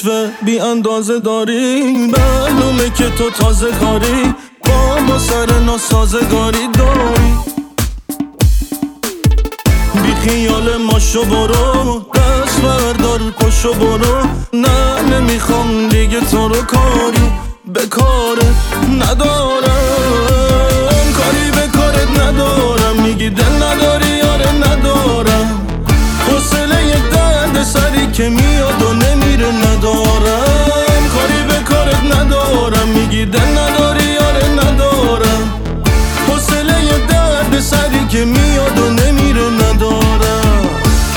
رشوه بی اندازه داری، معلومه که تو تازه کاری، با سر ناسازگاری داری. بی خیال ماشو برو، دست بردار پشو برو، نه نمیخوام دیگه تو رو، کاری به کارت ندارم، کاری به کارت ندارم. میگی دل نداری، یاره ندارم، حوصله یه درد سری که میاد و نمیره ندارم، کاری به کارت ندارم. میگی دل نداری، یاره ندارم، حوصله یه درد سری که میاد و نمیره ندارم.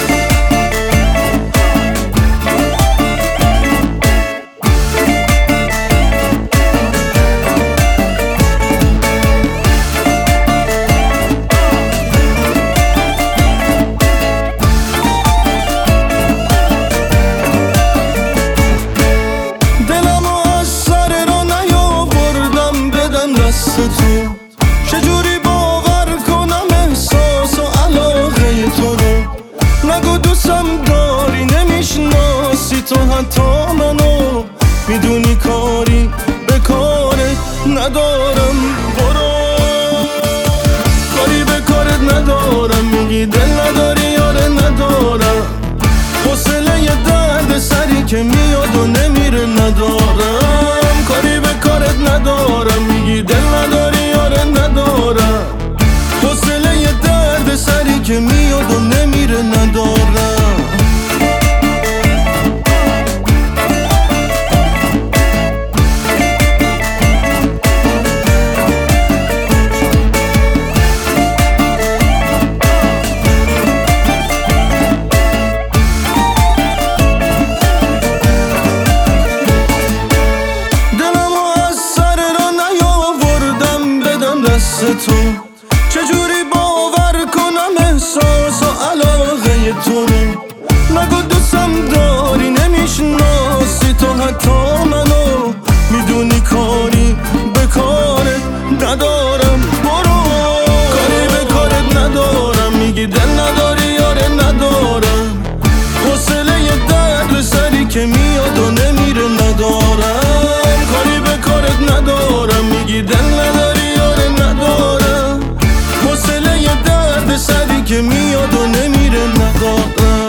چجوری باور کنم احساس و علاقه تو رو؟ نگو دوستم داری، نمیشناسی تو حتی منو، میدونی کاری به کارت ندارم، برو کاری به کارت ندارم. میگی دل نداری، یاره ندارم، حوصله یه درد سری که میاد و نمیره ندارم، کاری به کارت ندارم. میگی دل نداری، یاره ندارم، حوصله یه درد سری که میاد و نمیره ندارم. تو چجوری باور کنم احساس و علاقه تو رو؟ نگو دوستم داری، نمیشناسی تو حتی منو، میدونی کاری به کارت ندارم، برو کاری به کارت ندارم. میگی دل نداری، یاره ندارم، حوصله یه درد سری که میاد و نمیره ندارم، کاری به کارت ندارم. میگی دل نداری، یاره ندارم، حوصله یه درد سری که میاد و نمیره ندارم.